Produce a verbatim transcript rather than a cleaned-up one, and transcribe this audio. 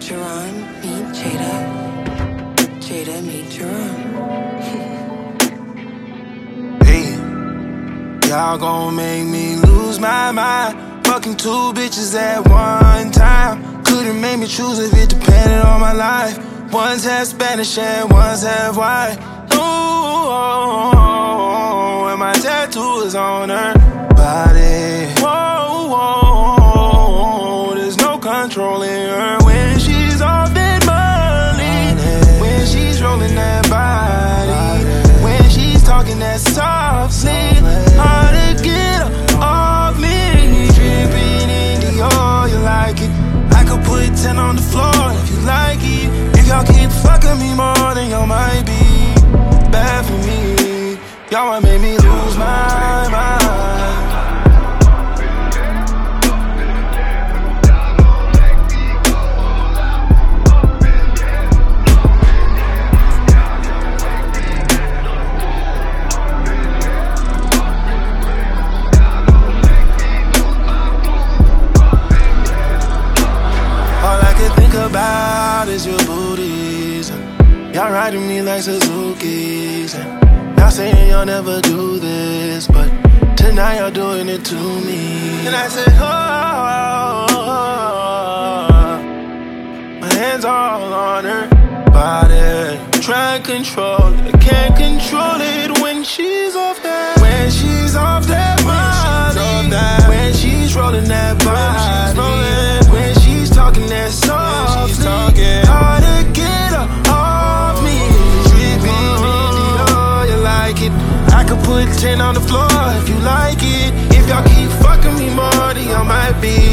Jerron, meet Jada. Jada, meet Jerron. Hey, y'all gon' make me lose my mind. Fucking two bitches at one time. Couldn't make me choose if it depended on my life. One's half Spanish and one's half white. Ooh, and my tattoo is on her body. Whoa, whoa, there's no controlling her when she's off that money. When she's rolling that body. When she's talking that softly. Hard to get her off me. Dripping in the oil, you like it. I could put ten on the floor if you like it. If y'all keep fucking me more, then y'all might be bad for me. Y'all might make me lose my mind. All I can think about is your booties. Y'all riding me like Suzuki's. Y'all saying y'all never do this, but tonight y'all doing it to me. And I said, oh, my hands all on her body. Try and control it, can't control it when she's off that. When she's off that money. When she's rolling that body. When she's talking that softly. Hard to get her off me. Dripping in the oil, you like it. I could put ten on the floor if you like it. If y'all keep fucking me more, then y'all might be